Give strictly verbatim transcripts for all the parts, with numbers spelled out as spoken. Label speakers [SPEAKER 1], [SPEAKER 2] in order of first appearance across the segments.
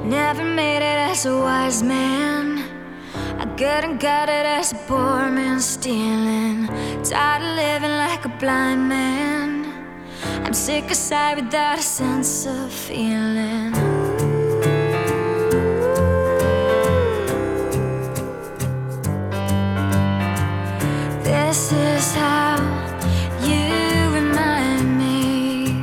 [SPEAKER 1] Never made it as a wise man. I couldn't cut it as a poor man stealing. Tired of living like a blind man. I'm sick aside without a sense of feeling. This is how you remind me.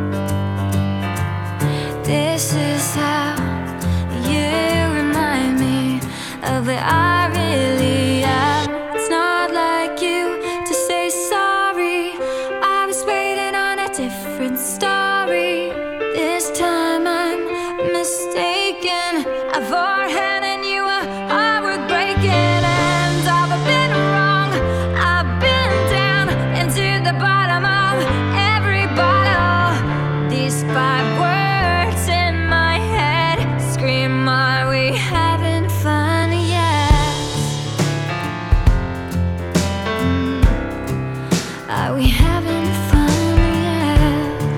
[SPEAKER 1] This is how you remind me of what I really am. It's not like you to say sorry. I was waiting on a different story. This time I'm mistaken. I've overhand and you are heartbreaking. And I've been wrong, I've been down into the bottom of every bottle. These five words in my head scream, are we having fun yet? Mm. Are we having fun yet?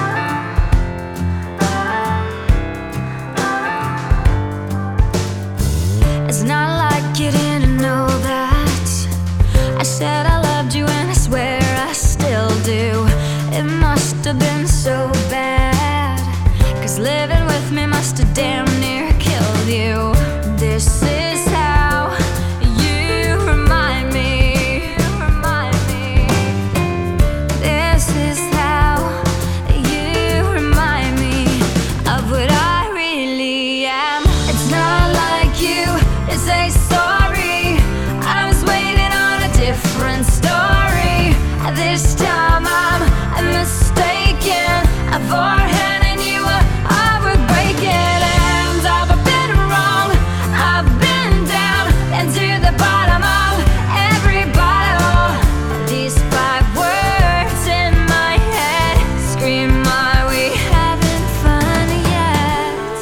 [SPEAKER 1] It's not like you didn't know that. I said I loved you and I swear I still do. It must have been so bad, 'cause living with me must have damn near killed you. This is how you remind me. You remind me. This is how you remind me of what I really am. It's not like you to say sorry. I was waiting on a different story. This time I'm mistaken. I've overhand and you are heartbreaking. And I've been wrong, I've been down into the bottom of every bottle. These five words in my head scream, are we having fun yet?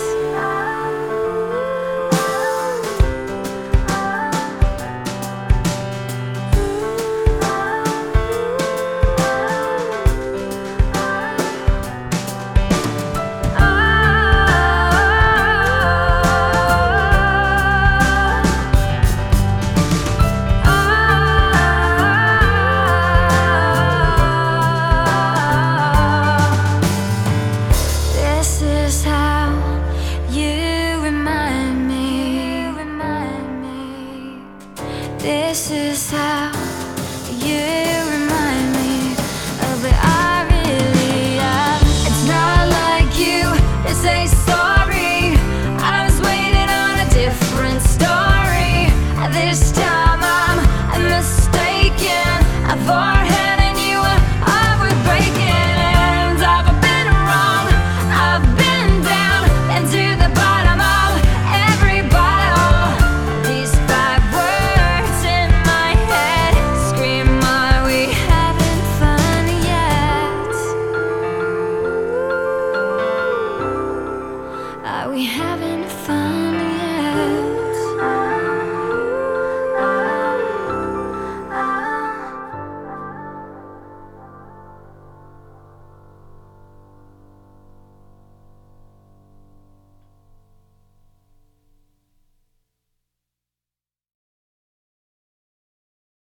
[SPEAKER 1] This is how you remind me. Remind me. This is how you remind me of what I really am. It's not like you to say sorry. I was waiting on a different story. This time I'm mistaken. I've overhand and you are heartbreaking. And I've been wrong, I've been down into the bottom of every bottle. These five words in my head scream, are we having fun yet? Are we having fun?